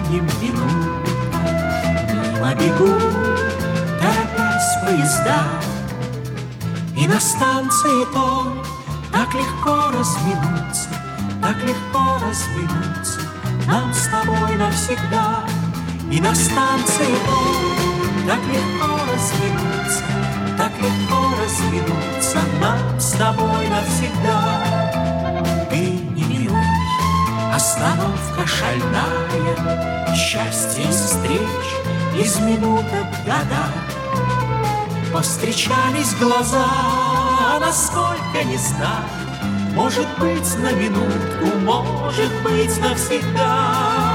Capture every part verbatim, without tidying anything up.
названием минутка. Мимо бегут, торопясь поезда, и на станции той так легко разминуться, так легко разминуться нам с тобой навсегда. И на станции той так легко разминуться, так легко разминуться нам с тобой навсегда. Ты не минуй, остановка шальная, счастье из встреч, из минуток года. Повстречались глаза, насколько не знаю, может быть на минутку, может быть навсегда.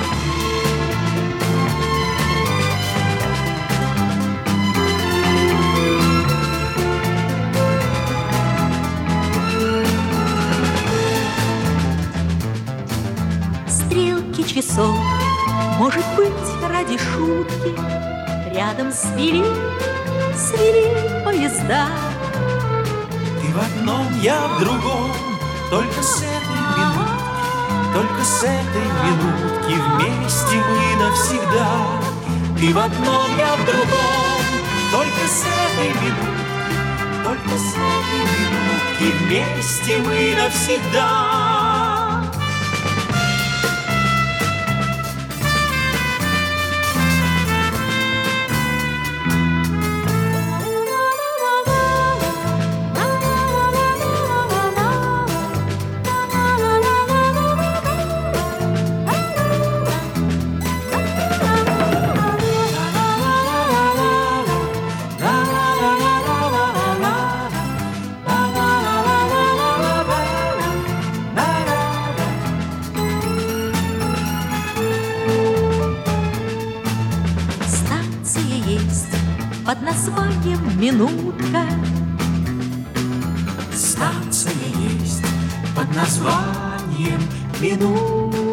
Стрелки часов, может быть, ради шутки, рядом свели, свели поезда. Ты в одном, я в другом, только с этой минутки, только с этой минутки вместе мы навсегда. Ты в одном, я в другом, только с этой минутки, только с этой минутки вместе мы навсегда. Под названием минутка. Станция есть под названием минутка.